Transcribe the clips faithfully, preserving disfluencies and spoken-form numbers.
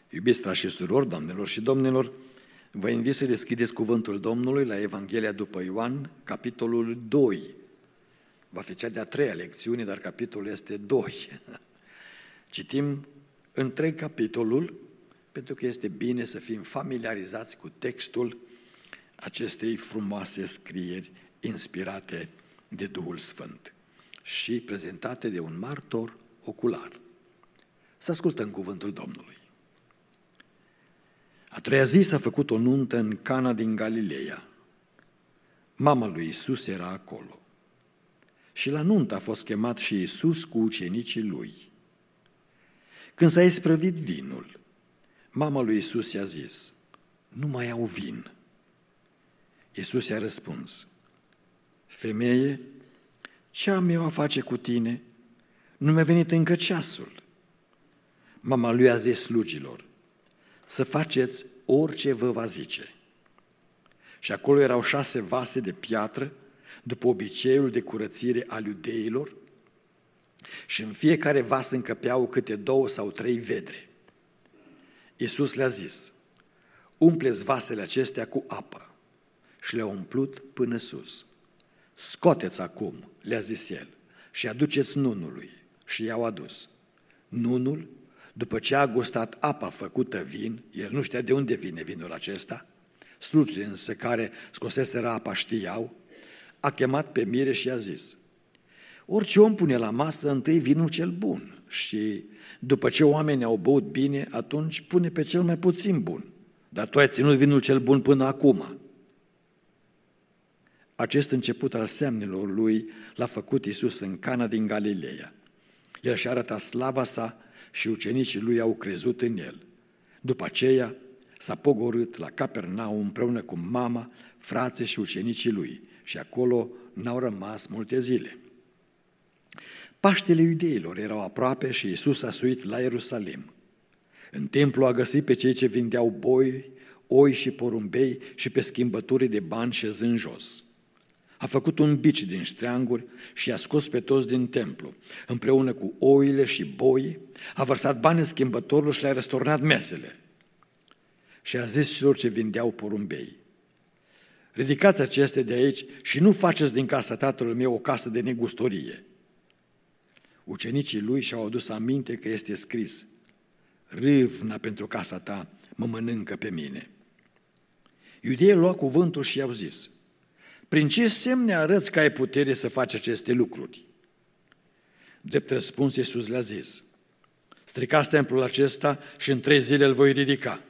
Iubiți frați și surori, doamnelor și domnilor, vă invit să deschideți cuvântul Domnului la Evanghelia după Ioan, capitolul doi. Va fi cea de-a treia lecțiune, dar capitolul este doi. Citim întreg capitolul, pentru că este bine să fim familiarizați cu textul acestei frumoase scrieri inspirate de Duhul Sfânt și prezentate de un martor ocular. Să ascultăm cuvântul Domnului. A treia zi s-a făcut o nuntă în Cana din Galileea. Mama lui Iisus era acolo. Și la nuntă a fost chemat și Iisus cu ucenicii lui. Când s-a isprăvit vinul, mama lui Iisus i-a zis: nu mai au vin. Iisus i-a răspuns: femeie, ce am eu a face cu tine? Nu mi-a venit încă ceasul. Mama lui a zis slugilor: să faceți orice vă va zice. Și acolo erau șase vase de piatră, după obiceiul de curățire al iudeilor, și în fiecare vas încăpeau câte două sau trei vedre. Iisus le-a zis: umpleți vasele acestea cu apă, și le-a umplut până sus. Scoateți acum, le-a zis el, și aduceți nunului. Și i-au adus. Nunul, după ce a gustat apa făcută vin, el nu știa de unde vine vinul acesta, slugile însă care scoseseră apa știau, a chemat pe mire și i-a zis: orice om pune la masă întâi vinul cel bun și după ce oamenii au băut bine, atunci pune pe cel mai puțin bun. Dar tu ai ținut vinul cel bun până acum. Acest început al semnelor lui l-a făcut Iisus în Cana din Galileea. El și-a arătat slava sa și ucenicii lui au crezut în el. După aceea s-a pogorât la Capernaum împreună cu mama, frații și ucenicii lui și acolo n-au rămas multe zile. Paștele iudeilor erau aproape și Iisus a suit la Ierusalim. În templu a găsit pe cei ce vindeau boi, oi și porumbei și pe schimbătorii de bani șezând jos. A făcut un bici din ștreanguri și i-a scos pe toți din templu, împreună cu oile și boii, a vărsat bani în schimbătorilor și le-a răsturnat mesele. Și a zis celor ce vindeau porumbei: ridicați acestea de aici și nu faceți din casa tatălui meu o casă de negustorie. Ucenicii lui și-au adus aminte că este scris: râvna pentru casa ta mă mănâncă pe mine. Iudeii au luat cuvântul și i-au zis: prin ce semne arăți că ai putere să faci aceste lucruri? Drept răspuns, Iisus le-a zis: stricați templul acesta și în trei zile îl voi ridica.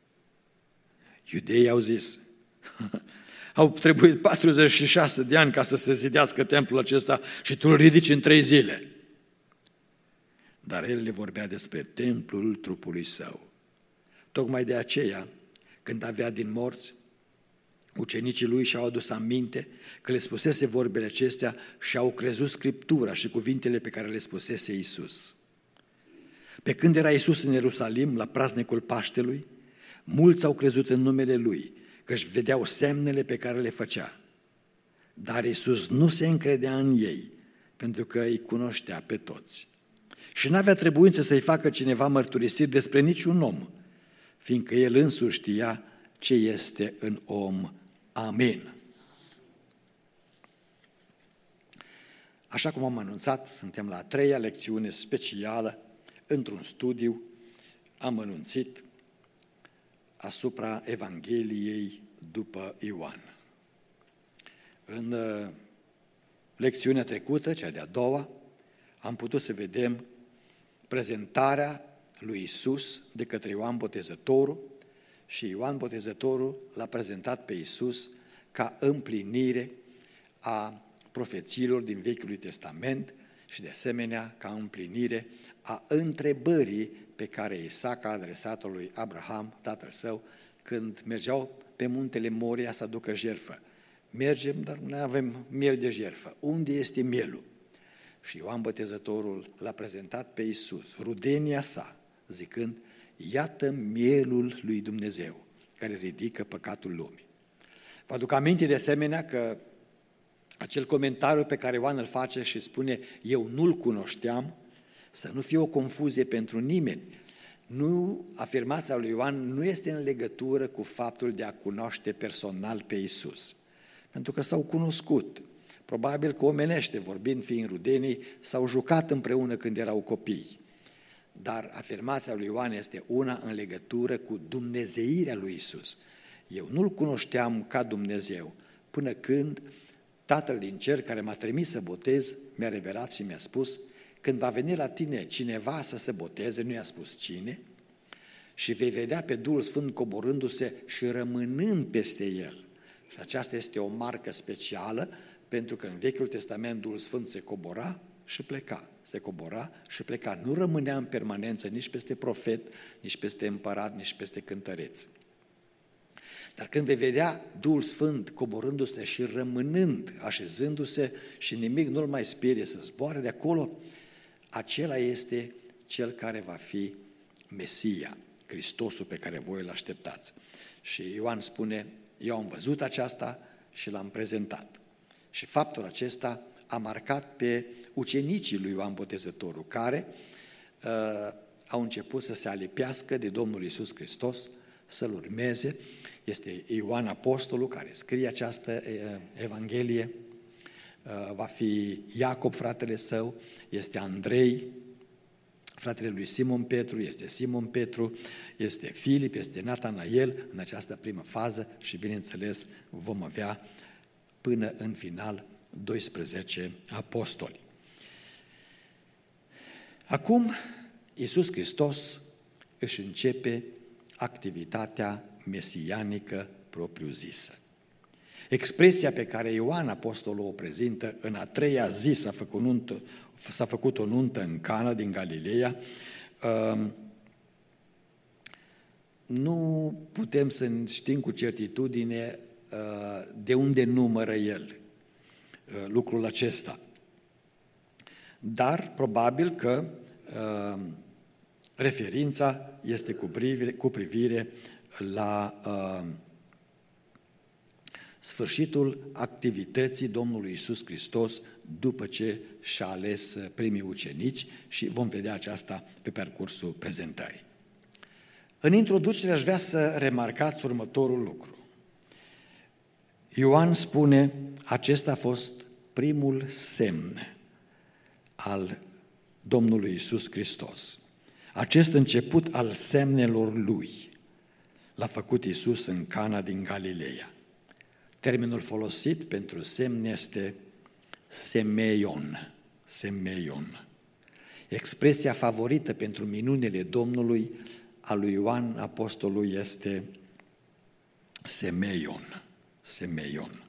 Iudeii au zis: au trebuit patruzeci și șase de ani ca să se zidească templul acesta și tu îl ridici în trei zile. Dar el le vorbea despre templul trupului său. Tocmai de aceea, când avea din morți, ucenicii lui și-au adus aminte că le spusese vorbele acestea și au crezut Scriptura și cuvintele pe care le spusese Iisus. Pe când era Iisus în Ierusalim, la praznicul Paștelui, mulți au crezut în numele Lui, că își vedeau semnele pe care le făcea. Dar Iisus nu se încredea în ei, pentru că îi cunoștea pe toți. Și n-avea trebuință să-i facă cineva mărturisiri despre niciun om, fiindcă El însuși știa ce este în om. Amin. Așa cum am anunțat, suntem la a treia lecțiune specială într-un studiu amănunțit asupra Evangheliei după Ioan. În lecțiunea trecută, cea de-a doua, am putut să vedem prezentarea lui Iisus de către Ioan Botezătorul și Ioan Botezătorul l-a prezentat pe Iisus ca împlinire a profețiilor din Vechiul Testament și de asemenea ca împlinire a întrebării pe care Isaac a adresat-o lui Abraham, tatăl său, când mergeau pe muntele Moria să aducă jertfă. Mergem, dar nu avem miel de jertfă. Unde este mielul? Și Ioan Botezătorul l-a prezentat pe Iisus, rudenia sa, zicând: iată mielul lui Dumnezeu, care ridică păcatul lumii. Vă aduc aminte de asemenea că acel comentariu pe care Ioan îl face și spune: eu nu-l cunoșteam, să nu fie o confuzie pentru nimeni, Nu, afirmația lui Ioan nu este în legătură cu faptul de a cunoaște personal pe Iisus, pentru că s-au cunoscut. Probabil că omenește vorbind, fiind rudenii, s-au jucat împreună când erau copii. Dar afirmația lui Ioan este una în legătură cu dumnezeirea lui Iisus. Eu nu-L cunoșteam ca Dumnezeu până când Tatăl din cer, care m-a trimis să botez, mi-a revelat și mi-a spus: când va veni la tine cineva să se boteze, nu i-a spus cine, și vei vedea pe Duhul Sfânt coborându-se și rămânând peste el. Și aceasta este o marcă specială, pentru că în Vechiul Testament Duhul Sfânt se cobora și pleca, se cobora și pleca. Nu rămânea în permanență nici peste profet, nici peste împărat, nici peste cântăreț. Dar când vei vedea Duhul Sfânt coborându-se și rămânând, așezându-se și nimic nu-l mai sperie să zboare de acolo, acela este cel care va fi Mesia, Hristosul pe care voi îl așteptați. Și Ioan spune: eu am văzut aceasta și l-am prezentat. Și faptul acesta a marcat pe ucenicii lui Ioan Botezătorul, care uh, au început să se alipească de Domnul Iisus Hristos, să-L urmeze. Este Ioan Apostolul care scrie această uh, Evanghelie, uh, va fi Iacob, fratele său, este Andrei, fratele lui Simon Petru, este Simon Petru, este Filip, este Natanael în această primă fază și, bineînțeles, vom avea până în final doisprezece apostoli. Acum, Iisus Hristos își începe activitatea mesianică propriu-zisă. Expresia pe care Ioan Apostolul o prezintă: în a treia zi s-a făcut, nuntă, s-a făcut o nuntă în Cana din Galileea, nu putem să știm cu certitudine de unde numără el lucrul acesta. Dar probabil că referința este cu privire, cu privire la sfârșitul activității Domnului Iisus Hristos după ce și-a ales primii ucenici și vom vedea aceasta pe parcursul prezentării. În introducere aș vrea să remarcați următorul lucru. Ioan spune: acesta a fost primul semn al Domnului Iisus Hristos. Acest început al semnelor Lui l-a făcut Iisus în Cana din Galileea. Termenul folosit pentru semn este semeion, semeion. Expresia favorită pentru minunile Domnului a lui Ioan Apostolul este semeion, semeion.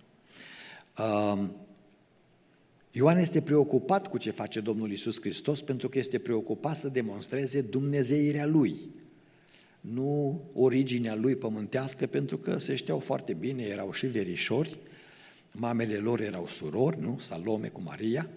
Ioan este preocupat cu ce face Domnul Iisus Hristos, pentru că este preocupat să demonstreze dumnezeirea Lui, nu originea Lui pământească, pentru că se știau foarte bine, erau și verișori, mamele lor erau surori, nu? Salome cu Maria,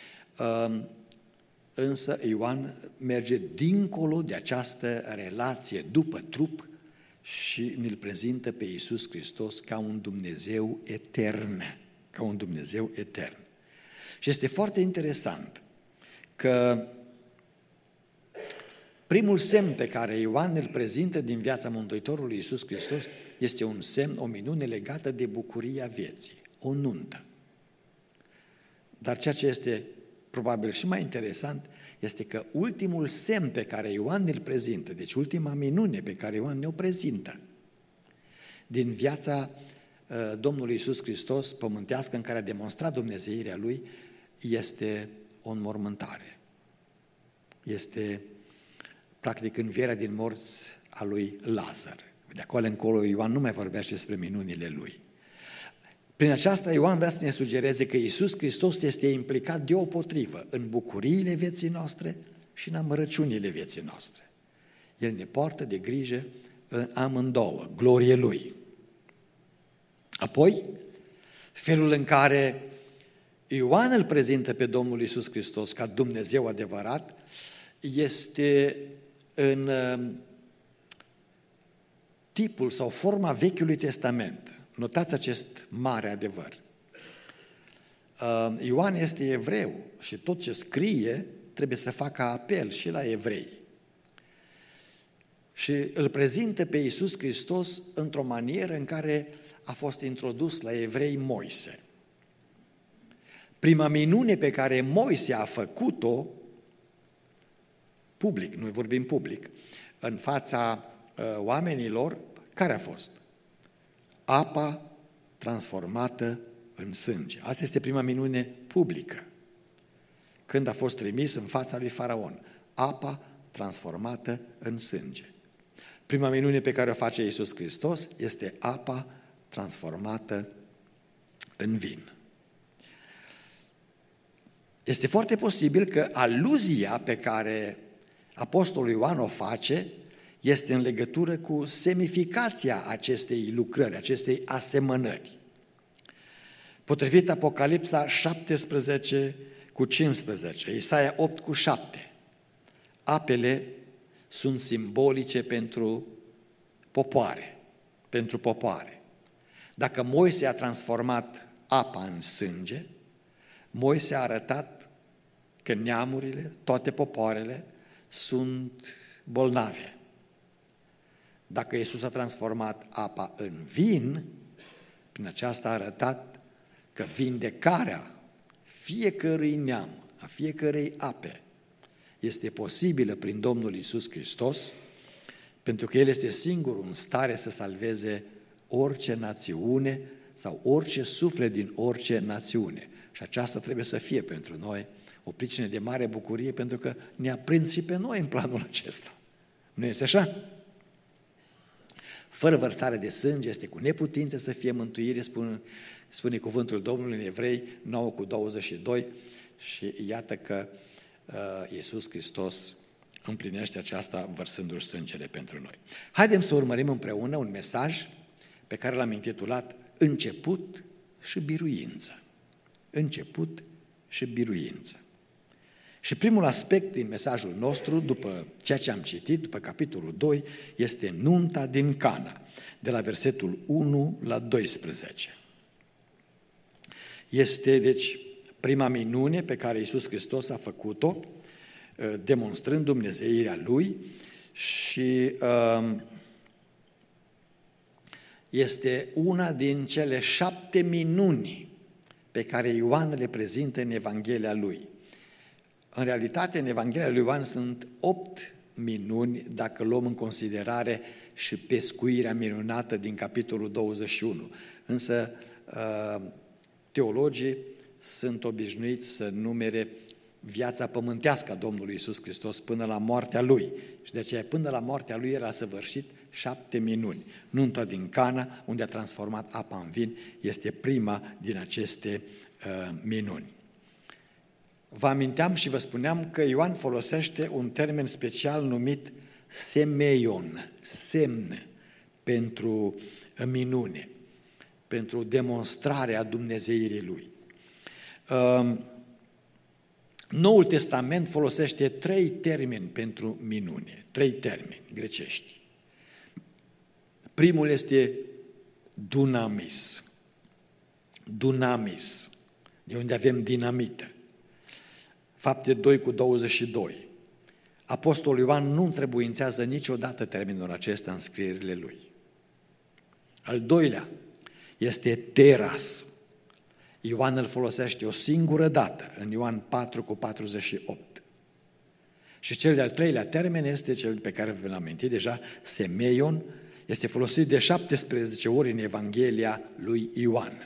însă Ioan merge dincolo de această relație după trup și ne-l prezintă pe Iisus Hristos ca un Dumnezeu etern, ca un Dumnezeu etern. Și este foarte interesant că primul semn pe care Ioan îl prezintă din viața Mântuitorului Iisus Hristos este un semn, o minune legată de bucuria vieții, o nuntă. Dar ceea ce este probabil și mai interesant este că ultimul semn pe care Ioan îl prezintă, deci ultima minune pe care Ioan ne-o prezintă din viața uh, Domnului Iisus Hristos pământească, în care a demonstrat dumnezeirea Lui, este o înmormântare. Este practic învierea din morți a lui Lazar. De acolo încolo Ioan nu mai vorbește despre minunile lui. Prin aceasta Ioan vrea să ne sugereze că Iisus Hristos este implicat deopotrivă în bucuriile vieții noastre și în amărăciunile vieții noastre. El ne poartă de grijă în amândouă, glorie Lui. Apoi, felul în care Ioan îl prezintă pe Domnul Iisus Hristos ca Dumnezeu adevărat este în tipul sau forma Vechiului Testament. Notați acest mare adevăr. Ioan este evreu și tot ce scrie trebuie să facă apel și la evrei. și îl prezintă pe Iisus Hristos într-o manieră în care a fost introdus la evrei Moise. Prima minune pe care Moise a făcut-o public, noi vorbim public, în fața uh, oamenilor, care a fost? Apa transformată în sânge. Asta este prima minune publică. Când a fost trimis în fața lui Faraon, apa transformată în sânge. Prima minune pe care o face Iisus Hristos este apa transformată în vin. Este foarte posibil că aluzia pe care Apostolul Ioan o face este în legătură cu semnificația acestei lucrări, acestei asemănări. Potrivit Apocalipsa șaptesprezece cu cincisprezece, Isaia opt cu șapte, apele sunt simbolice pentru popoare, pentru popoare. Dacă Moise a transformat apa în sânge, Moise a arătat că neamurile, toate popoarele, sunt bolnave. Dacă Iisus a transformat apa în vin, prin aceasta a arătat că vindecarea fiecărui neam, a fiecărei ape, este posibilă prin Domnul Iisus Hristos, pentru că El este singurul în stare să salveze orice națiune sau orice suflet din orice națiune. Și aceasta trebuie să fie pentru noi o pricină de mare bucurie, pentru că ne-a prins și pe noi în planul acesta. Nu este așa? Fără vărsare de sânge este cu neputință să fie mântuire, spune, spune cuvântul Domnului în Evrei nouă cu douăzeci și doi, și iată că uh, Iisus Hristos împlinește aceasta vărsându-și sângele pentru noi. Haidem să urmărim împreună un mesaj pe care l-am intitulat Început și biruință. Început și biruință. Și primul aspect din mesajul nostru, după ceea ce am citit, după capitolul doi, este nunta din Cana, de la versetul unu la doisprezece. Este, deci, prima minune pe care Iisus Hristos a făcut-o, demonstrând dumnezeirea Lui, și este una din cele șapte minuni pe care Ioan le prezintă în Evanghelia lui. În realitate, în Evanghelia lui Ioan sunt opt minuni, dacă luăm în considerare și pescuirea minunată din capitolul douăzeci și unu. Însă, teologii sunt obișnuiți să numere viața pământească a Domnului Iisus Hristos până la moartea Lui. Și de aceea, până la moartea Lui, era săvârșit șapte minuni. Nunta din Cana, unde a transformat apa în vin, este prima din aceste uh, minuni. Vă aminteam și vă spuneam că Ioan folosește un termen special numit semeion, semn, pentru minune, pentru demonstrarea dumnezeirii Lui. Uh, Noul Testament folosește trei termeni pentru minune, trei termeni grecești. Primul este dunamis, dunamis, de unde avem dinamită. Fapte doi cu douăzeci și doi. Apostolul Ioan nu întrebuințează niciodată termenul acesta în scrierile lui. Al doilea este teras. Ioan îl folosește o singură dată, în Ioan patru cu patruzeci și opt. Și cel de-al treilea termen este cel pe care v-l amintit deja, semeion, este folosit de șaptesprezece ori în Evanghelia lui Ioan.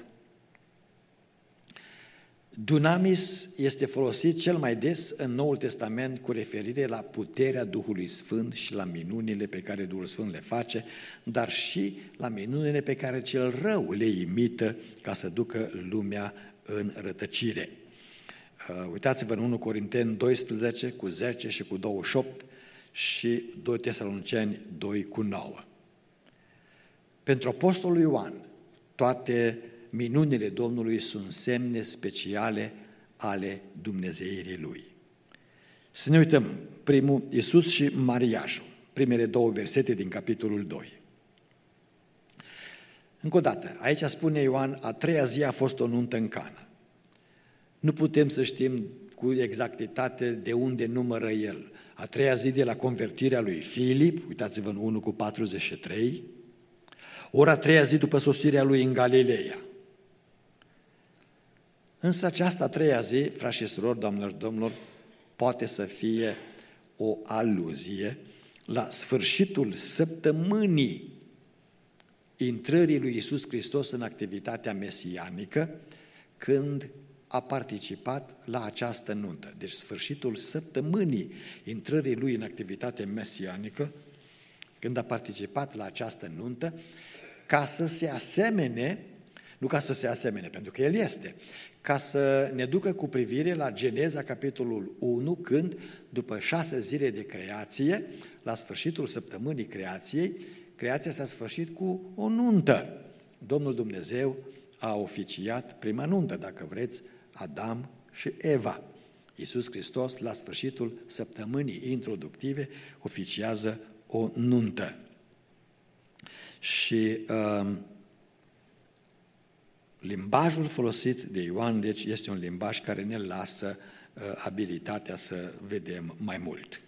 Dunamis este folosit cel mai des în Noul Testament cu referire la puterea Duhului Sfânt și la minunile pe care Duhul Sfânt le face, dar și la minunile pe care cel rău le imită ca să ducă lumea în rătăcire. Uitați-vă în unu Corinteni doisprezece cu zece și cu douăzeci și opt și doi Tesaloniceni doi cu nouă. Pentru apostolul Ioan, toate minunile Domnului sunt semne speciale ale dumnezeirii Lui. Să ne uităm, primul, Iisus și mariajul, primele două versete din capitolul doi. Încă o dată, aici spune Ioan, a treia zi a fost o nuntă în Cana. Nu putem să știm cu exactitate de unde numără el a treia zi de la convertirea lui Filip, uitați-vă în unu cu patruzeci și trei, ori a treia zi după sosirea lui în Galileea. Însă această a treia zi, frați și surori, doamnelor și domnilor, poate să fie o aluzie la sfârșitul săptămânii intrării lui Iisus Hristos în activitatea mesianică, când a participat la această nuntă. Deci sfârșitul săptămânii intrării lui în activitatea mesianică, când a participat la această nuntă, ca să se asemene, nu ca să se asemene, pentru că el este, ca să ne ducă cu privire la Geneza, capitolul unu, când, după șase zile de creație, la sfârșitul săptămânii creației, creația s-a sfârșit cu o nuntă. Domnul Dumnezeu a oficiat prima nuntă, dacă vreți, Adam și Eva. Iisus Hristos, la sfârșitul săptămânii introductive, oficiază o nuntă. Și uh, limbajul folosit de Ioan, deci, este un limbaj care ne lasă uh, abilitatea să vedem mai mult.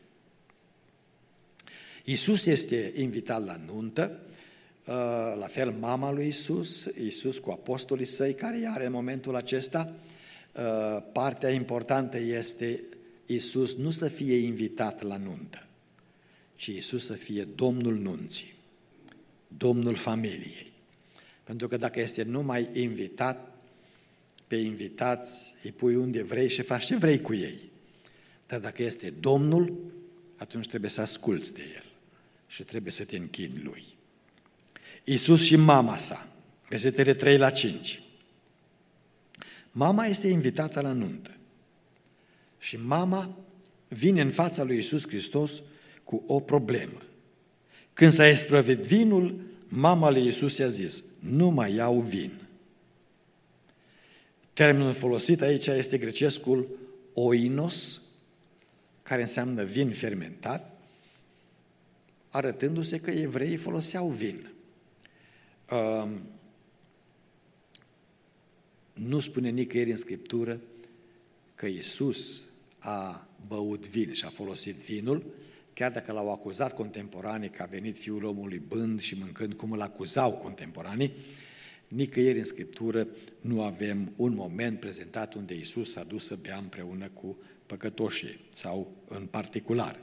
Iisus este invitat la nuntă, uh, la fel mama lui Iisus, Iisus cu apostolii săi care are în momentul acesta. Uh, partea importantă este Iisus nu să fie invitat la nuntă, ci Iisus să fie Domnul nunții, Domnul familiei. Pentru că dacă este numai invitat, pe invitați îi pui unde vrei și faci ce vrei cu ei. Dar dacă este Domnul, atunci trebuie să asculți de El și trebuie să te închini Lui. Iisus și mama sa, versetele trei la cinci. Mama este invitată la nuntă și mama vine în fața lui Iisus Hristos cu o problemă. Când s-a isprăvit vinul, mama lui Iisus i-a zis: nu mai iau vin. Termenul folosit aici este grecescul oinos, care înseamnă vin fermentat, arătându-se că evreii foloseau vin. Uh, nu spune nicăieri în Scriptură că Iisus a băut vin și a folosit vinul, chiar dacă l-au acuzat contemporanii că a venit Fiul omului bând și mâncând, cum îl acuzau contemporanii, nicăieri în Scriptură nu avem un moment prezentat unde Iisus s-a dus să bea împreună cu păcătoșii sau în particular.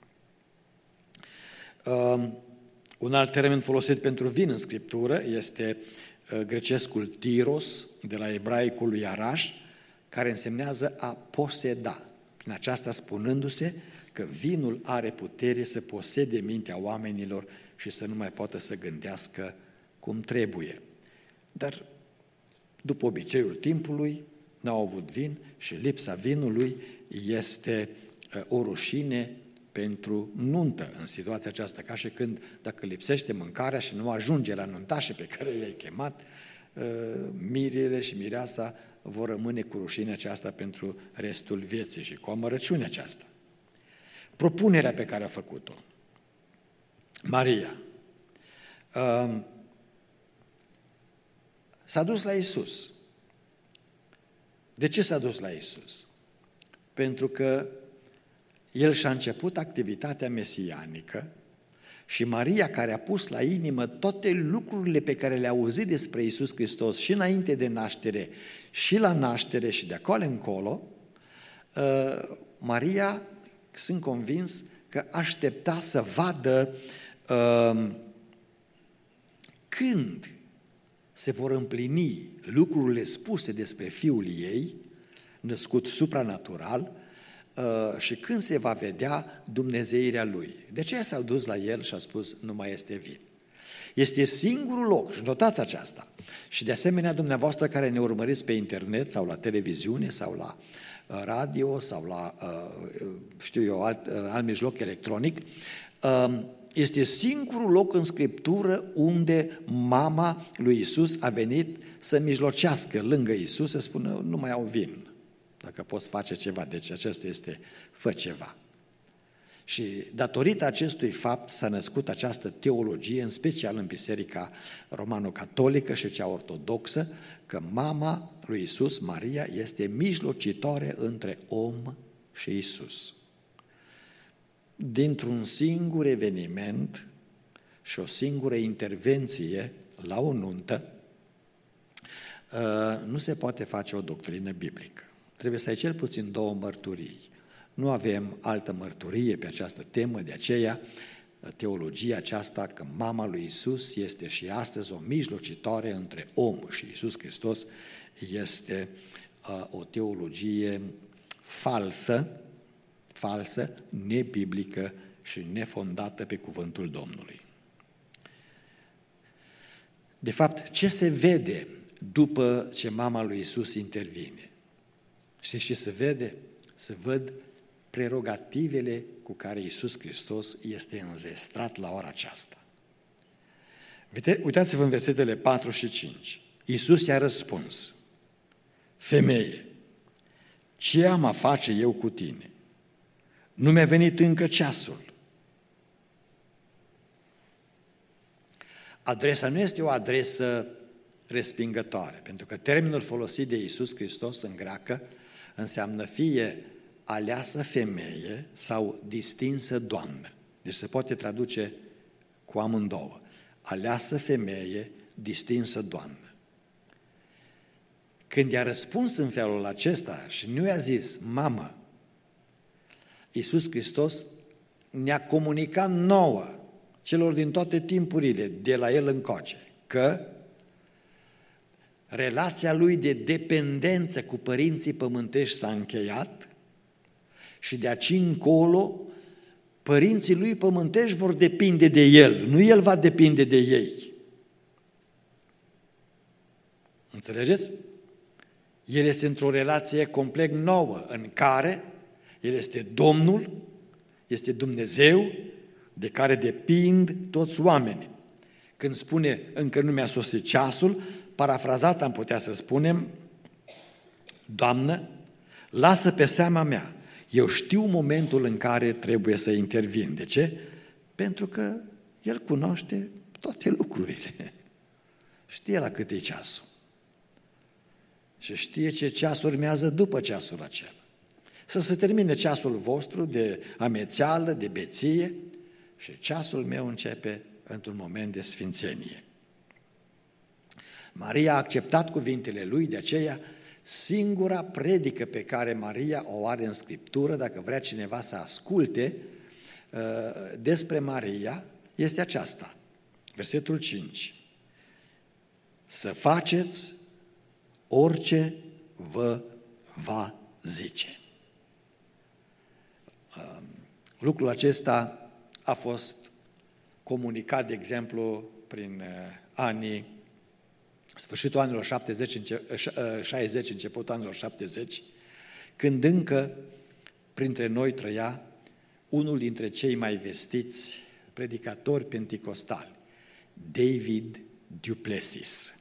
Um, un alt termen folosit pentru vin în Scriptură este uh, grecescul tiros, de la ebraicul lui araș, care însemnează a poseda. Prin aceasta spunându-se că vinul are putere să posede mintea oamenilor și să nu mai poată să gândească cum trebuie. Dar, după obiceiul timpului, n-au avut vin și lipsa vinului este o rușine pentru nuntă în situația aceasta, ca și când, dacă lipsește mâncarea și nu ajunge la nuntașe pe care i-ai chemat, mirele și mireasa vor rămâne cu rușinea aceasta pentru restul vieții și cu amărăciunea aceasta. Propunerea pe care a făcut-o Maria s-a dus la Iisus. De ce s-a dus la Iisus? Pentru că El și-a început activitatea mesianică și Maria, care a pus la inimă toate lucrurile pe care le-a auzit despre Iisus Hristos și înainte de naștere și la naștere și de acolo încolo, Maria, sunt convins că aștepta să vadă uh, când se vor împlini lucrurile spuse despre Fiul ei, născut supranatural, uh, și când se va vedea dumnezeirea Lui. De aceea s-au dus la El și a spus: nu mai este vin. Este singurul loc, și notați aceasta, și de asemenea dumneavoastră care ne urmăriți pe internet sau la televiziune sau la radio sau la, știu eu, alt, alt mijloc electronic, este singurul loc în Scriptură unde mama lui Iisus a venit să mijlocească lângă Iisus, să spună: nu mai au vin, dacă poți face ceva. Deci acesta este: fă ceva. Și datorită acestui fapt s-a născut această teologie, în special în Biserica Romano-Catolică și cea ortodoxă, că mama lui Iisus, Maria, este mijlocitoare între om și Iisus. dintr-un singur eveniment și o singură intervenție la o nuntă, nu se poate face o doctrină biblică. Trebuie să ai cel puțin două mărturii. Nu avem altă mărturie pe această temă, de aceea teologia aceasta că mama lui Iisus este și astăzi o mijlocitoare între om și Iisus Hristos este uh, o teologie falsă, falsă, nebiblică și nefondată pe cuvântul Domnului. De fapt, ce se vede după ce mama lui Iisus intervine? Știți ce se vede? Se văd prerogativele cu care Iisus Hristos este înzestrat la ora aceasta. Uitați-vă în versetele patru și cinci. Iisus i-a răspuns: femeie, ce am a face eu cu tine? Nu mi-a venit încă ceasul. Adresa nu este o adresă respingătoare, pentru că termenul folosit de Iisus Hristos în greacă înseamnă fie aleasă femeie sau distinsă doamnă. Deci se poate traduce cu amândouă. Aleasă femeie, distinsă doamnă. Când i-a răspuns în felul acesta și nu i-a zis, mamă, Iisus Hristos ne-a comunicat nouă, celor din toate timpurile, de la El încoace, că relația Lui de dependență cu părinții pământești s-a încheiat și de aici încolo părinții Lui pământești vor depinde de El, nu El va depinde de ei. Înțelegeți? El este într-o relație complet nouă, în care El este Domnul, este Dumnezeu, de care depind toți oamenii. Când spune, încă nu mi-a sosit ceasul, parafrazat am putea să spunem, Doamnă, lasă pe seama mea, eu știu momentul în care trebuie să intervin. De ce? Pentru că El cunoaște toate lucrurile. Știe la cât e ceasul. Și știe ce ceas urmează după ceasul acela. Să se termine ceasul vostru de amețeală, de beție, și ceasul meu începe într-un moment de sfințenie. Maria a acceptat cuvintele lui, de aceea singura predică pe care Maria o are în Scriptură, dacă vrea cineva să asculte despre Maria, este aceasta. Versetul cinci. Să faceți orice vă va zice. Lucrul acesta a fost comunicat, de exemplu, prin anii, sfârșitul anilor șaptezeci, șaizeci, începutul anilor șaptezeci, când încă printre noi trăia unul dintre cei mai vestiți predicatori penticostali, David du Plessis.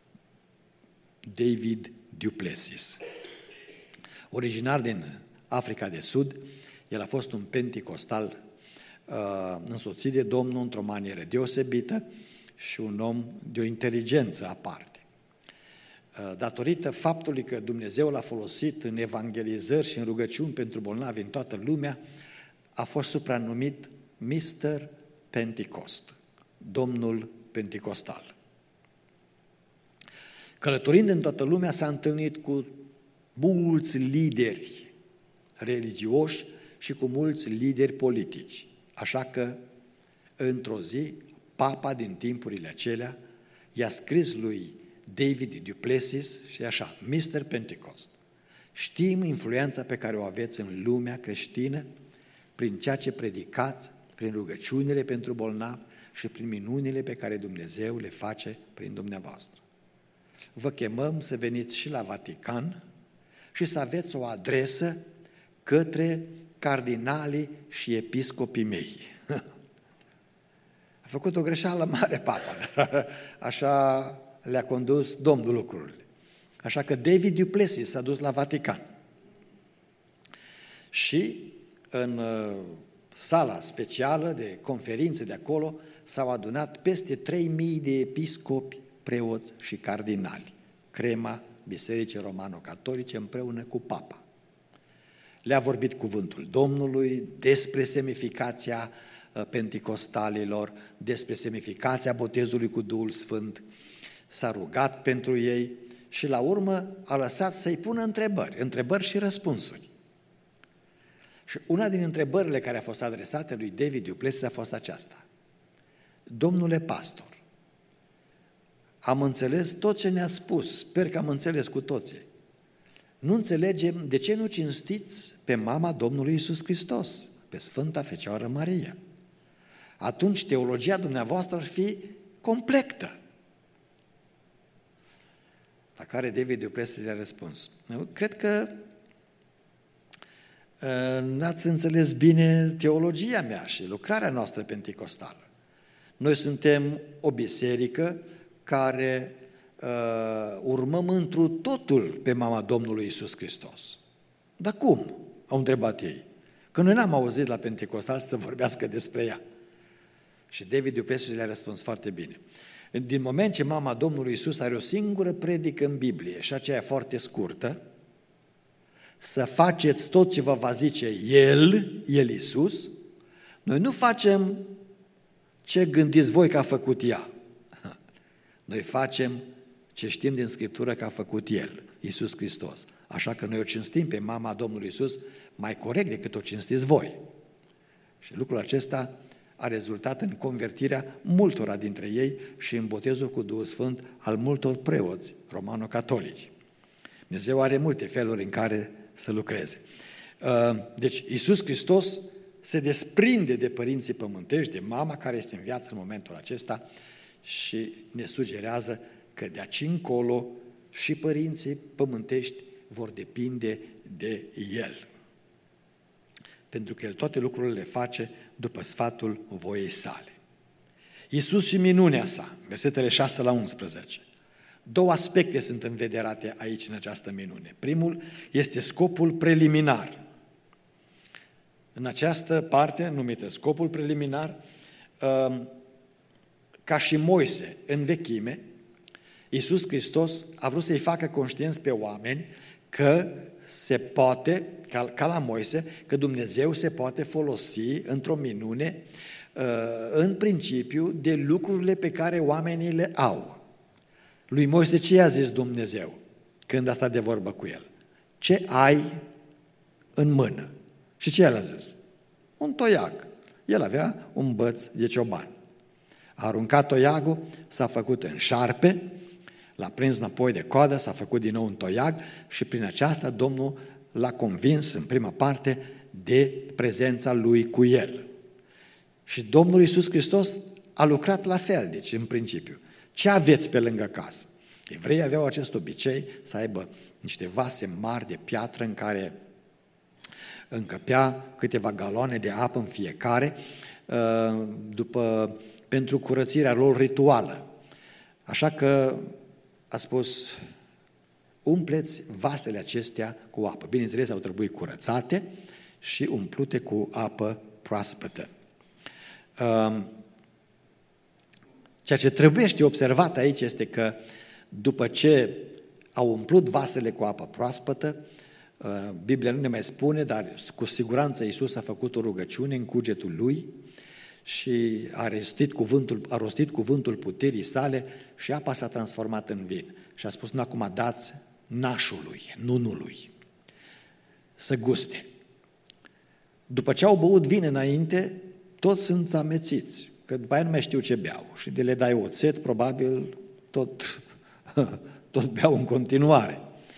David du Plessis. Originar din Africa de Sud, el a fost un penticostal însoțit de Domnul într-o manieră deosebită și un om de o inteligență aparte. Datorită faptului că Dumnezeu l-a folosit în evangelizări și în rugăciuni pentru bolnavi în toată lumea, a fost supranumit mister Pentecost, Domnul Penticostal. Călătorind în toată lumea, s-a întâlnit cu mulți lideri religioși și cu mulți lideri politici. Așa că, într-o zi, papa din timpurile acelea i-a scris lui David du Plessis și așa, mister Pentecost, știm influența pe care o aveți în lumea creștină prin ceea ce predicați, prin rugăciunile pentru bolnavi și prin minunile pe care Dumnezeu le face prin dumneavoastră. Vă chemăm să veniți și la Vatican și să aveți o adresă către cardinalii și episcopii mei. A făcut o greșeală mare papa, dar așa le-a condus Domnul lucrurile. Așa că David du Plessis s-a dus la Vatican. Și în sala specială de conferințe de acolo s-au adunat peste trei mii de episcopi, preoți și cardinali, crema Bisericii Romano-Catolice împreună cu papa. Le-a vorbit cuvântul Domnului despre semnificația penticostalilor, despre semnificația botezului cu Duhul Sfânt, s-a rugat pentru ei și la urmă a lăsat să-i pună întrebări, întrebări și răspunsuri. Și una din întrebările care a fost adresate lui David du Plessis a fost aceasta: Domnule pastor, am înțeles tot ce ne-ați spus, sper că am înțeles cu toții. Nu înțelegem de ce nu cinstiți pe mama Domnului Iisus Hristos, pe Sfânta Fecioară Maria. Atunci teologia dumneavoastră ar fi completă. La care David du Plessis le-a răspuns: eu cred că uh, n-ați înțeles bine teologia mea și lucrarea noastră penticostală. Noi suntem o biserică care uh, urmăm întru totul pe mama Domnului Iisus Hristos. Dar cum? Au întrebat ei. Că noi n-am auzit la Pentecostal să vorbească despre ea. Și David du Plessis le-a răspuns foarte bine. Din moment ce mama Domnului Iisus are o singură predică în Biblie și aceea foarte scurtă, să faceți tot ce vă va zice El, El Iisus, noi nu facem ce gândiți voi că a făcut ea. Noi facem ce știm din Scriptură că a făcut El, Iisus Hristos. Așa că noi o cinstim pe mama Domnului Iisus mai corect decât o cinstiți voi. Și lucrul acesta a rezultat în convertirea multora dintre ei și în botezul cu Duhul Sfânt al multor preoți romano-catolici. Dumnezeu are multe feluri în care să lucreze. Deci Iisus Hristos se desprinde de părinții pământești, de mama care este în viață în momentul acesta și ne sugerează că de aici încolo și părinții pământești vor depinde de El. Pentru că El toate lucrurile le face după sfatul voiei sale. Iisus și minunea sa, versetele șase la unsprezece. Două aspecte sunt învederate aici în această minune. Primul este scopul preliminar. În această parte, numită scopul preliminar, ca și Moise în vechime, Iisus Hristos a vrut să-i facă conștienți pe oameni că se poate, ca, ca la Moise, că Dumnezeu se poate folosi într-o minune, în principiu, de lucrurile pe care oamenii le au. Lui Moise ce i-a zis Dumnezeu când a stat de vorbă cu el? Ce ai în mână? Și ce el a zis? Un toiag. El avea un băț de cioban. A aruncat toiagul, s-a făcut în șarpe, l-a prins înapoi de coadă, s-a făcut din nou un toiag și prin aceasta Domnul l-a convins în prima parte de prezența Lui cu el. Și Domnul Iisus Hristos a lucrat la fel, deci în principiu. Ce aveți pe lângă casă? Evreii aveau acest obicei să aibă niște vase mari de piatră în care încăpea câteva galoane de apă în fiecare, după, pentru curățirea lor rituală. Așa că a spus, umpleți vasele acestea cu apă. Bineînțeles, au trebuit curățate și umplute cu apă proaspătă. Ceea ce trebuie să observat aici este că după ce au umplut vasele cu apă proaspătă, Biblia nu ne mai spune, dar cu siguranță Iisus a făcut o rugăciune în cugetul lui și a rostit cuvântul, a rostit cuvântul puterii sale și apa s-a transformat în vin. Și a spus, nu acum dați nașului, nunului, să guste. După ce au băut vin înainte, toți sunt amețiți, că după aia nu mai știu ce beau. Și de le dai oțet, probabil tot, tot beau în continuare.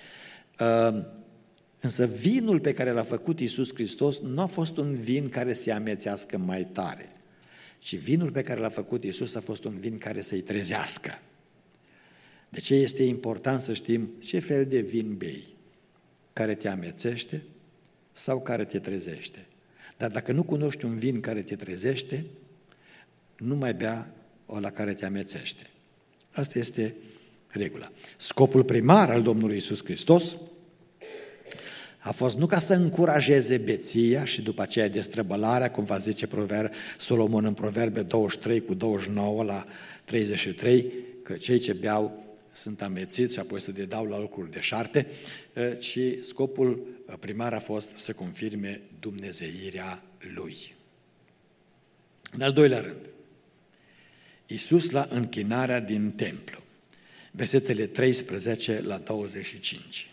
Însă vinul pe care l-a făcut Iisus Hristos nu a fost un vin care să-i amețească mai tare, ci vinul pe care l-a făcut Iisus a fost un vin care să-i trezească. De ce este important să știm ce fel de vin bei? Care te amețește sau care te trezește? Dar dacă nu cunoști un vin care te trezește, nu mai bea ăla care te amețește. Asta este regula. Scopul primar al Domnului Iisus Hristos a fost nu ca să încurajeze beția și după aceea destrăbălarea, cum va zice proverb, Solomon în Proverbe douăzeci și trei cu douăzeci și nouă la treizeci și trei, că cei ce beau sunt amețiți și apoi să te dau la lucruri deșarte, ci scopul primar a fost să confirme dumnezeirea Lui. În al doilea rând, Iisus la închinarea din templu, versetele treisprezece la douăzeci și cinci.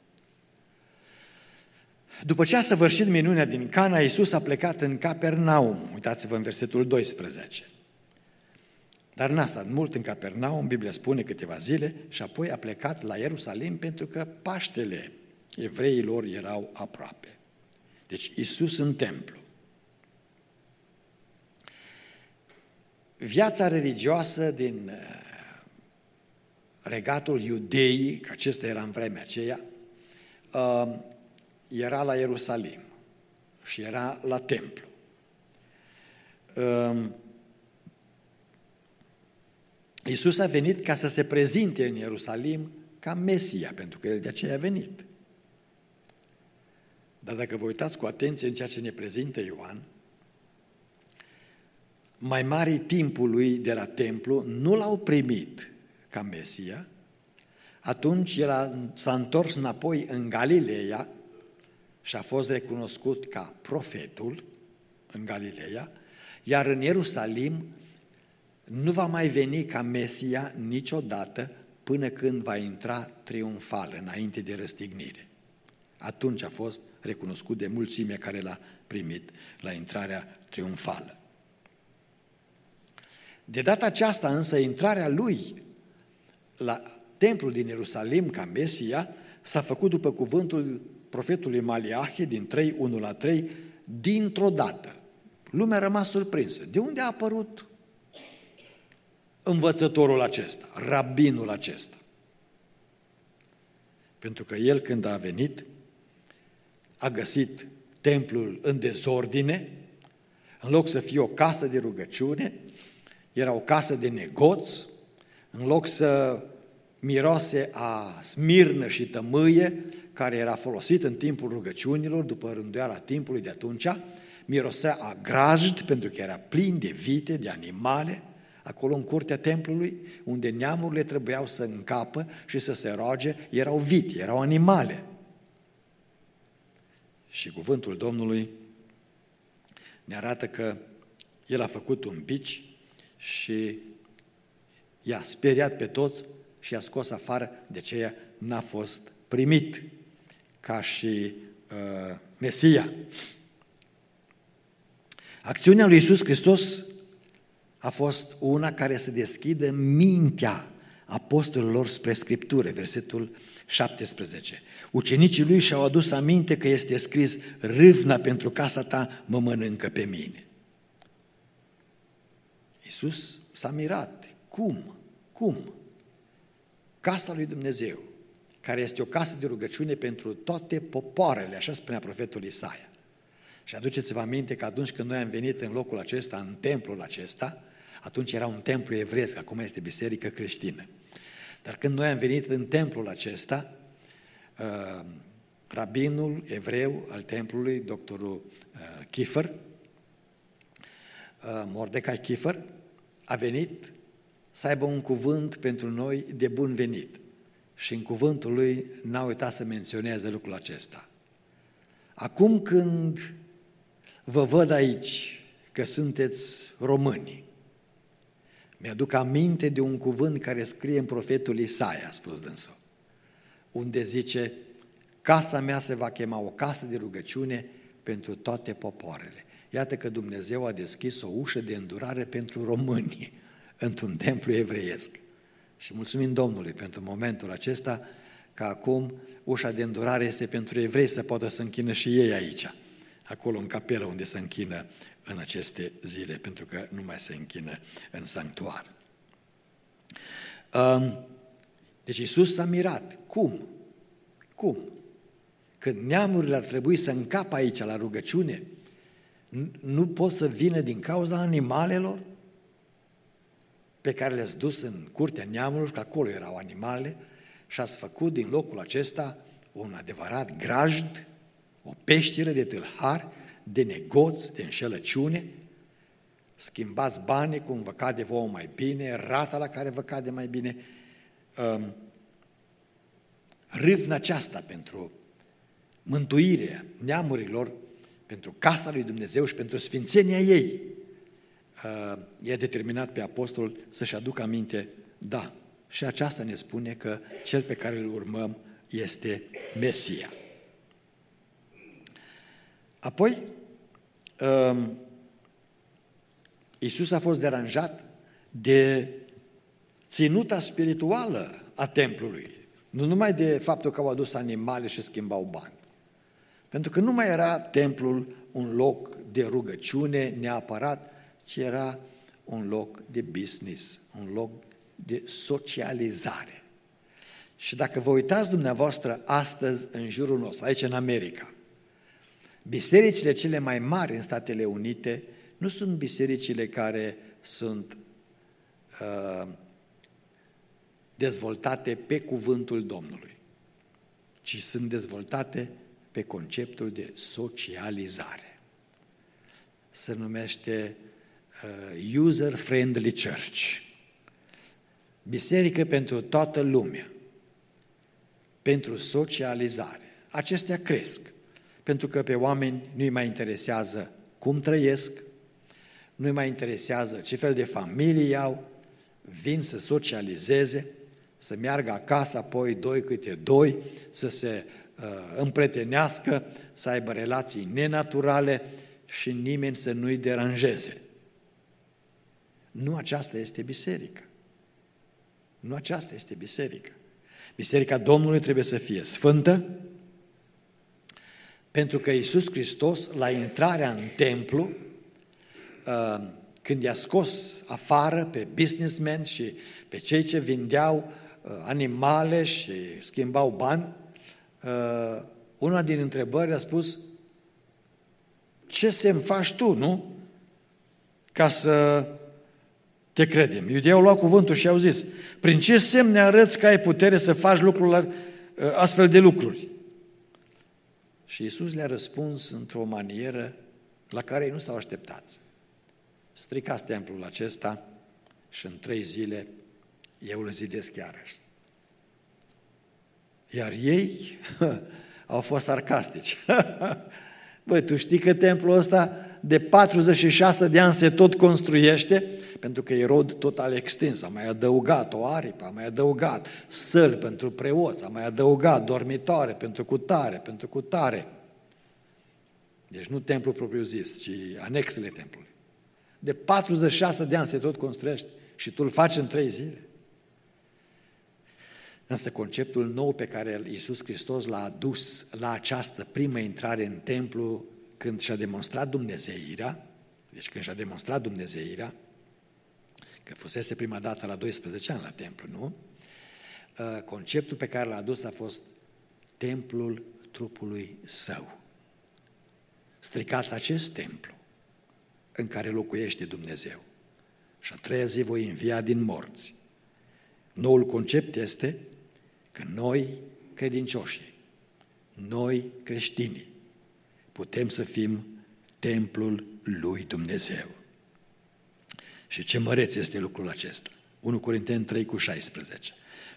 După ce a săvârșit minunea din Cana, Iisus a plecat în Capernaum. Uitați-vă în versetul doisprezece. Dar n-a stat mult în Capernaum, Biblia spune câteva zile, și apoi a plecat la Ierusalim pentru că Paștele evreilor erau aproape. Deci Iisus în templu. Viața religioasă din regatul Iudeii, că acesta era în vremea aceea, era la Ierusalim și era la templu. Iisus a venit ca să se prezinte în Ierusalim ca Mesia, pentru că El de aceea a venit. Dar dacă vă uitați cu atenție în ceea ce ne prezintă Ioan, mai marii timpului de la templu nu l-au primit ca Mesia, atunci el a, s-a întors înapoi în Galileea și a fost recunoscut ca profetul în Galileea, iar în Ierusalim nu va mai veni ca Mesia niciodată până când va intra triumfal înainte de răstignire. Atunci a fost recunoscut de mulțimea care l-a primit la intrarea triumfală. De data aceasta însă, intrarea lui la templul din Ierusalim ca Mesia s-a făcut după cuvântul profetului Maliahe din trei, unu la trei, dintr-o dată. Lumea a rămas surprinsă. De unde a apărut învățătorul acesta, rabinul acesta? Pentru că el, când a venit, a găsit templul în dezordine, în loc să fie o casă de rugăciune, era o casă de negoț, în loc să miroase a smirnă și tămâie, care era folosit în timpul rugăciunilor, după rânduiala timpului de atunci, mirosea a grajd, pentru că era plin de vite, de animale, acolo în curtea templului, unde neamurile trebuiau să încapă și să se roage, erau vite, erau animale. Și cuvântul Domnului ne arată că El a făcut un bici și i-a speriat pe toți și i-a scos afară, de aceea n-a fost primit ca și uh, Mesia. Acțiunea lui Iisus Hristos a fost una care să deschidă mintea apostolilor spre Scriptură, versetul șaptesprezece. Ucenicii lui și-au adus aminte că este scris: râvna pentru casa ta mă mănâncă pe mine. Iisus s-a mirat. Cum? Cum? Casa lui Dumnezeu, care este o casă de rugăciune pentru toate popoarele, așa spunea profetul Isaia. Și aduceți-vă aminte că atunci când noi am venit în locul acesta, în templul acesta, atunci era un templu evreiesc, acum este biserică creștină. Dar când noi am venit în templul acesta, uh, rabinul evreu al templului, doctorul uh, Kiefer, uh, Mordecai Kiefer, a venit să aibă un cuvânt pentru noi de bun venit. Și în cuvântul lui n-a uitat să menționeze lucrul acesta. Acum când vă văd aici că sunteți români, mi-aduc aminte de un cuvânt care scrie în profetul Isaia, a spus dânsul, unde zice: casa mea se va chema o casă de rugăciune pentru toate popoarele. Iată că Dumnezeu a deschis o ușă de îndurare pentru români într-un templu evreiesc. Și mulțumim Domnului pentru momentul acesta, că acum ușa de îndurare este pentru evrei să poată să închină și ei aici, acolo în capelă unde se închină în aceste zile, pentru că nu mai se închină în sanctuar. Deci Iisus s-a mirat. Cum? Cum? Când neamurile ar trebui să încapă aici la rugăciune, nu pot să vină din cauza animalelor pe care le-ați dus în curtea neamurilor, că acolo erau animale, și ați făcut din locul acesta un adevărat grajd, o peșteră de tâlhari, de negoț, de înșelăciune, schimbați banii cum vă cade vouă mai bine, rata la care vă cade mai bine, um, râvna aceasta pentru mântuirea neamurilor, pentru casa lui Dumnezeu și pentru sfințenia ei, uh, i-a determinat pe apostol să-și aducă aminte, da, și aceasta ne spune că cel pe care îl urmăm este Mesia. Apoi, uh, Iisus a fost deranjat de ținuta spirituală a templului, nu numai de faptul că au adus animale și schimbau bani, pentru că nu mai era templul un loc de rugăciune neapărat, ci era un loc de business, un loc de socializare. Și dacă vă uitați dumneavoastră astăzi în jurul nostru, aici în America, bisericile cele mai mari în Statele Unite nu sunt bisericile care sunt uh, dezvoltate pe cuvântul Domnului, ci sunt dezvoltate pe conceptul de socializare. Se numește uh, user-friendly church. Biserică pentru toată lumea, pentru socializare. Acestea cresc, pentru că pe oameni nu-i mai interesează cum trăiesc, nu-i mai interesează ce fel de familie au, vin să socializeze, să meargă acasă, apoi doi câte doi, să se uh, împrietenească, să aibă relații nenaturale și nimeni să nu-i deranjeze. Nu aceasta este biserică. Nu aceasta este biserică. Biserica Domnului trebuie să fie sfântă, pentru că Iisus Hristos, la intrarea în templu, uh, când i-a scos afară pe businessmen și pe cei ce vindeau animale și schimbau bani, una din întrebări a spus: ce semn faci tu, nu? Ca să te credem. Iudeii au luat cuvântul și au zis: prin ce semn ne arăți că ai putere să faci lucruri, astfel de lucruri? Și Iisus le-a răspuns într-o manieră la care ei nu s-au așteptat. Stricați templul acesta și în trei zile eu îl zidesc iarăși. Iar ei au fost sarcastici. Băi, tu știi că templul ăsta de patruzeci și șase de ani se tot construiește, pentru că Irod tot a extins, a mai adăugat o aripă, a mai adăugat săli pentru preoți, a mai adăugat dormitoare pentru cutare, pentru cutare. Deci nu templul propriu-zis, ci anexele templului. De patruzeci și șase de ani se tot construiește și tu îl faci în trei zile. Însă conceptul nou pe care Iisus Hristos l-a adus la această primă intrare în templu, când și-a demonstrat dumnezeirea, deci când și-a demonstrat dumnezeirea, că fusese prima dată la doisprezece ani la templu, nu? Conceptul pe care l-a adus a fost templul trupului său. Stricați acest templu în care locuiește Dumnezeu și a treia zi voi învia din morți. Noul concept este că noi, credincioșii, noi, creștinii, putem să fim templul lui Dumnezeu. Și ce măreț este lucrul acesta? unu Corinteni trei cu șaisprezece.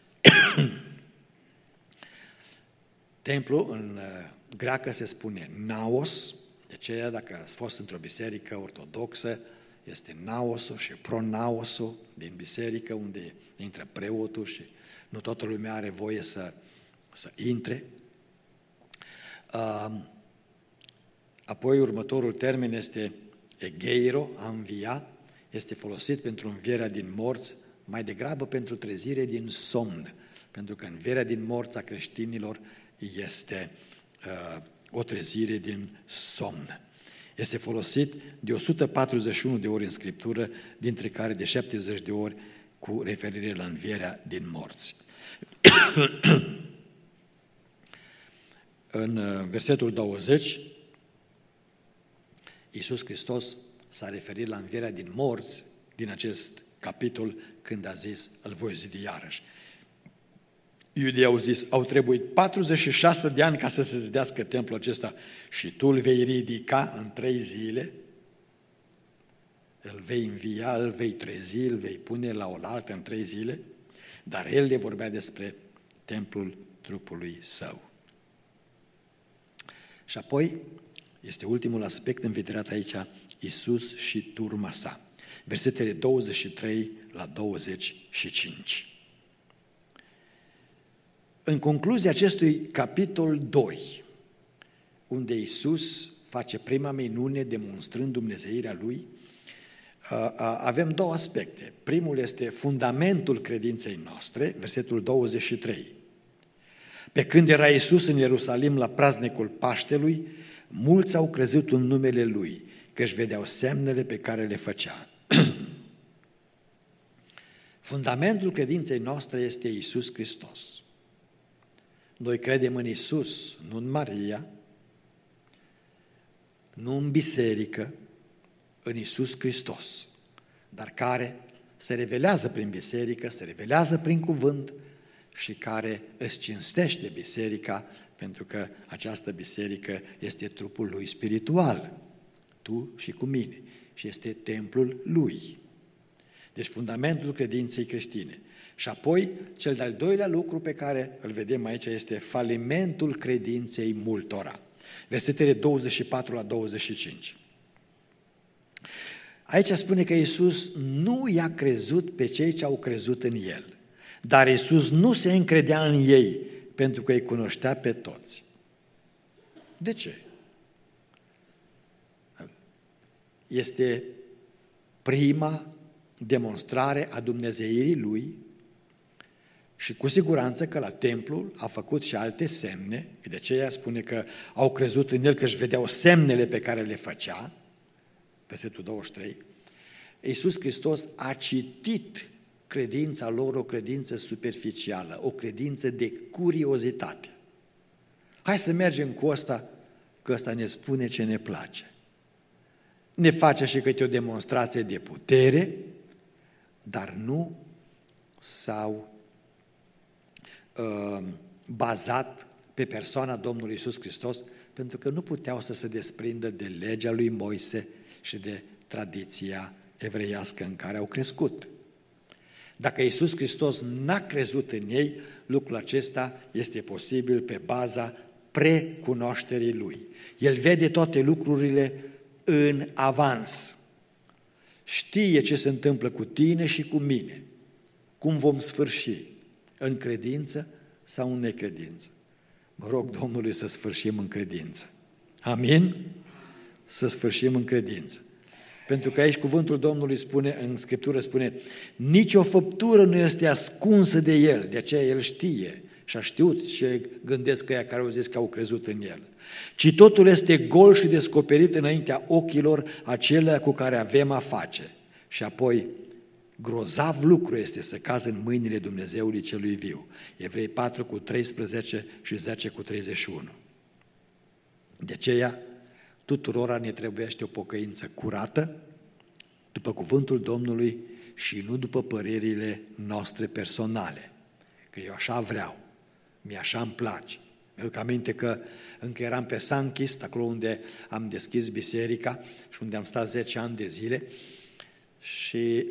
Templu în greacă se spune naos, de aceea dacă ați fost într-o biserică ortodoxă, este naosul și pronaosul din biserică, unde intră preotul și nu toată lumea are voie să, să intre. Apoi următorul termen este egeiro, a învia, este folosit pentru învierea din morți, mai degrabă pentru trezire din somn, pentru că învierea din morți a creștinilor este uh, o trezire din somn. Este folosit de o sută patruzeci și unu de ori în Scriptură, dintre care de șaptezeci de ori cu referire la învierea din morți. În versetul douăzeci, Iisus Hristos s-a referit la învierea din morți din acest capitol când a zis: îl voi zidi iarăși. Iudeii au zis: au trebuit patruzeci și șase de ani ca să se zidească templul acesta și tu îl vei ridica în trei zile? Îl vei învia, îl vei trezi, îl vei pune la oaltă în trei zile? dar el le vorbea despre templul trupului său. Și apoi este ultimul aspect învederat aici, Iisus și turma sa. Versetele douăzeci și trei la douăzeci și cinci. În concluzia acestui capitol doi, unde Iisus face prima minune demonstrând dumnezeirea Lui, avem două aspecte. Primul este fundamentul credinței noastre, versetul douăzeci și trei. Pe când era Iisus în Ierusalim la praznicul Paștelui, mulți au crezut în numele Lui, că își vedeau semnele pe care le făcea. Fundamentul credinței noastre este Iisus Hristos. Noi credem în Iisus, nu în Maria, nu în biserică, în Iisus Hristos, dar care se revelează prin biserică, se revelează prin cuvânt și care îți cinstește biserica, pentru că această biserică este trupul Lui spiritual, tu și cu mine, și este templul Lui. Deci fundamentul credinței creștine. Și apoi, cel de-al doilea lucru pe care îl vedem aici este falimentul credinței multora. Versetele douăzeci și patru la douăzeci și cinci. Aici spune că Iisus nu i-a crezut pe cei ce au crezut în El, dar Iisus nu se încredea în ei, pentru că îi cunoștea pe toți. De ce? Este prima demonstrare a dumnezeirii Lui și cu siguranță că la templu a făcut și alte semne, de aceea spune că au crezut în El, că își vedeau semnele pe care le făcea, versetul douăzeci și trei. Iisus Hristos a citit credința lor, o credință superficială, o credință de curiozitate. Hai să mergem cu ăsta, că ăsta ne spune ce ne place. Ne face și câte o demonstrație de putere, dar nu s-au uh, bazat pe persoana Domnului Iisus Hristos, pentru că nu puteau să se desprindă de legea lui Moise și de tradiția evreiască în care au crescut. Dacă Iisus Hristos n-a crezut în ei, lucrul acesta este posibil pe baza precunoașterii Lui. El vede toate lucrurile în avans. Știe ce se întâmplă cu tine și cu mine, cum vom sfârși, în credință sau în necredință. Mă rog Domnului să sfârșim în credință. Amin? Să sfârșim în credință. Pentru că aici cuvântul Domnului spune, în Scriptură spune, nicio făptură nu este ascunsă de El, de aceea El știe și a știut ce gândesc ăia care au zis că au crezut în El. Ci totul este gol și descoperit înaintea ochilor acelea cu care avem a face. Și apoi, grozav lucru este să cazi în mâinile Dumnezeului celui viu. Evrei patru cu treisprezece și zece cu treizeci și unu. De aceea, tuturora ne trebuiește o pocăință curată, după cuvântul Domnului și nu după părerile noastre personale. Că eu așa vreau, mie așa îmi place. Mi-aduc aminte că încă eram pe Sanchist, acolo unde am deschis biserica și unde am stat zece ani de zile și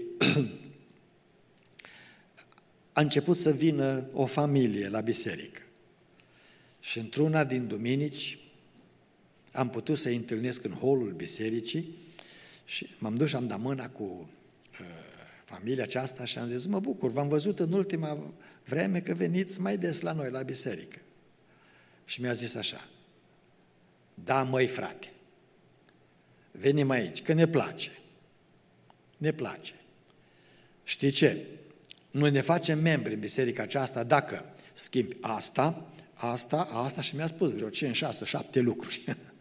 a început să vină o familie la biserică. Și într-una din duminici am putut să-i întâlnesc în holul bisericii și m-am dus și am dat mâna cu uh, familia aceasta și am zis, mă bucur, v-am văzut în ultima vreme că veniți mai des la noi, la biserică. Și mi-a zis așa, da, măi, frate, venim aici, că ne place, ne place. Știi ce? Noi ne facem membri în biserica aceasta dacă schimbi asta, asta, asta și mi-a spus vreo cinci, șase, șapte lucruri.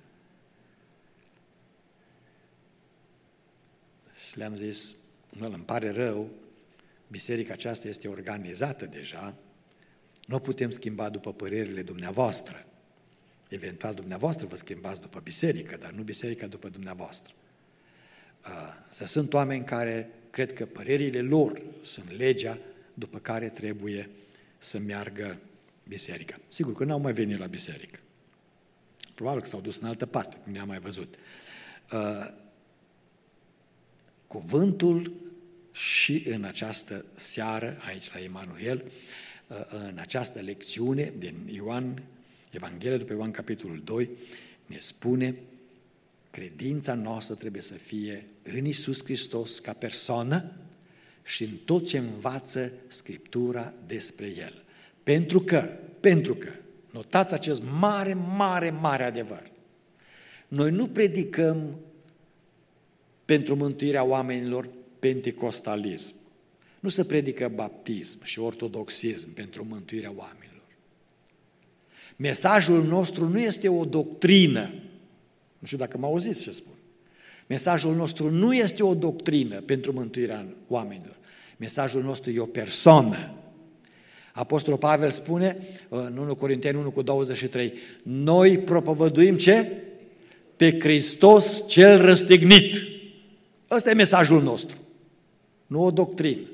Și le-am zis, nu, îmi pare rău, biserica aceasta este organizată deja, nu să schimba după părerile dumneavoastră. Eventual dumneavoastră vă schimbați după biserică, dar nu biserica după dumneavoastră. Să sunt oameni care cred că părerile lor sunt legea după care trebuie să meargă biserica. Sigur că n-au mai venit la biserică. Probabil că s-au dus în altă parte, ne-am mai văzut. Cuvântul și în această seară, aici la Emanuel, în această lecțiune din Ioan, Evanghelia după Ioan, capitolul doi, ne spune: credința noastră trebuie să fie în Iisus Hristos ca persoană și în tot ce învață Scriptura despre El. Pentru că, pentru că, notați acest mare, mare, mare adevăr. Noi nu predicăm pentru mântuirea oamenilor penticostalism. Nu se predică baptism și ortodoxism pentru mântuirea oamenilor. Mesajul nostru nu este o doctrină. Nu știu dacă mă auziți ce spun. Mesajul nostru nu este o doctrină pentru mântuirea oamenilor. Mesajul nostru e o persoană. Apostolul Pavel spune în unu Corinteni unu cu douăzeci și trei: noi propovăduim ce? Pe Hristos cel răstignit. Ăsta e mesajul nostru. Nu o doctrină.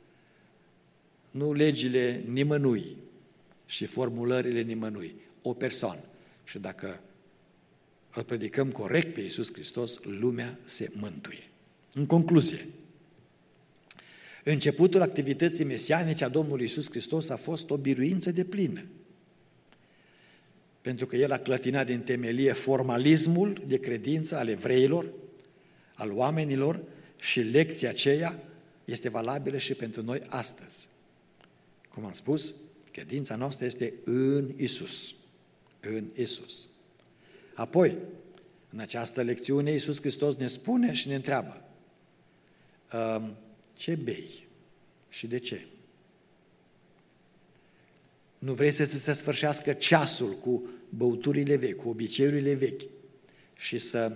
Nu legile nimănui și formulările nimănui. O persoană. Și dacă îl predicăm corect pe Iisus Hristos, lumea se mântuie. În concluzie, începutul activității mesianice a Domnului Iisus Hristos a fost o biruință deplină. Pentru că El a clătinat din temelie formalismul de credință al evreilor, al oamenilor, și lecția aceea este valabilă și pentru noi astăzi. Cum am spus, credința noastră este în Iisus. În Iisus. Apoi, în această lecțiune, Iisus Hristos ne spune și ne întreabă: ce bei și de ce? Nu vrei să se sfârșească ceasul cu băuturile vechi, cu obiceiurile vechi și să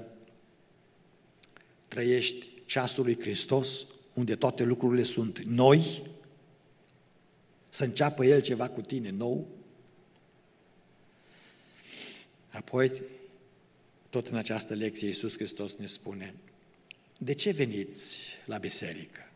trăiești ceasul lui Hristos, unde toate lucrurile sunt noi, să înceapă El ceva cu tine nou? Apoi, tot în această lecție, Iisus Hristos ne spune: de ce veniți la biserică?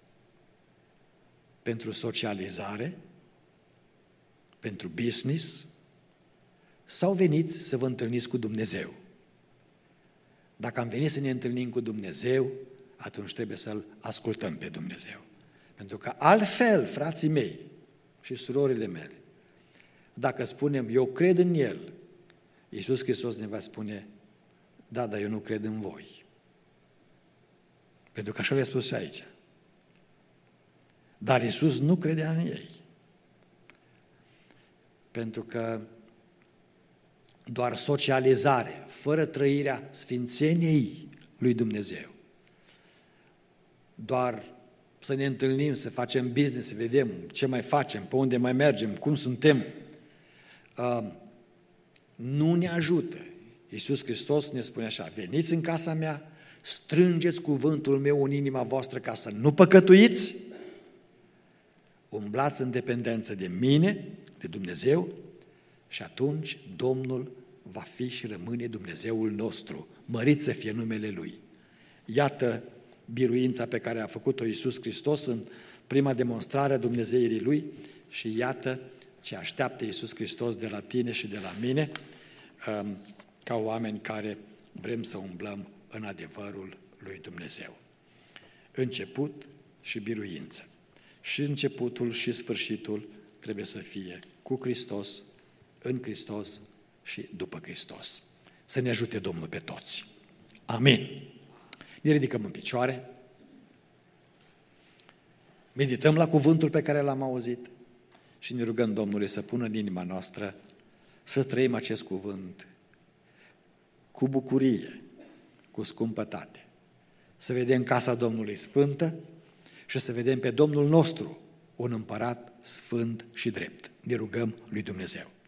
Pentru socializare? Pentru business? Sau veniți să vă întâlniți cu Dumnezeu? Dacă am venit să ne întâlnim cu Dumnezeu, atunci trebuie să-L ascultăm pe Dumnezeu. Pentru că altfel, frații mei și surorile mele, dacă spunem eu cred în El, Iisus Hristos ne va spune: da, dar eu nu cred în voi. Pentru că așa le-a spus și aici. Dar Iisus nu credea în ei. Pentru că doar socializare, fără trăirea sfințeniei lui Dumnezeu, doar să ne întâlnim, să facem business, să vedem ce mai facem, pe unde mai mergem, cum suntem, nu ne ajută. Iisus Hristos ne spune așa: veniți în casa mea, strângeți cuvântul meu în inima voastră ca să nu păcătuiți, umblați în dependență de mine, de Dumnezeu, și atunci Domnul va fi și rămâne Dumnezeul nostru, mărit să fie numele Lui. Iată biruința pe care a făcut-o Iisus Hristos în prima demonstrare a dumnezeirii Lui și iată ce așteaptă Iisus Hristos de la tine și de la mine, ca oameni care vrem să umblăm în adevărul lui Dumnezeu. Început și biruință. Și începutul și sfârșitul trebuie să fie cu Hristos, în Hristos și după Hristos. Să ne ajute Domnul pe toți. Amin. Ne ridicăm în picioare, medităm la cuvântul pe care l-am auzit și ne rugăm Domnului să pună în inima noastră să trăim acest cuvânt cu bucurie, cu scumpătate. Să vedem casa Domnului sfântă și să vedem pe Domnul nostru un împărat sfânt și drept. Ne rugăm lui Dumnezeu.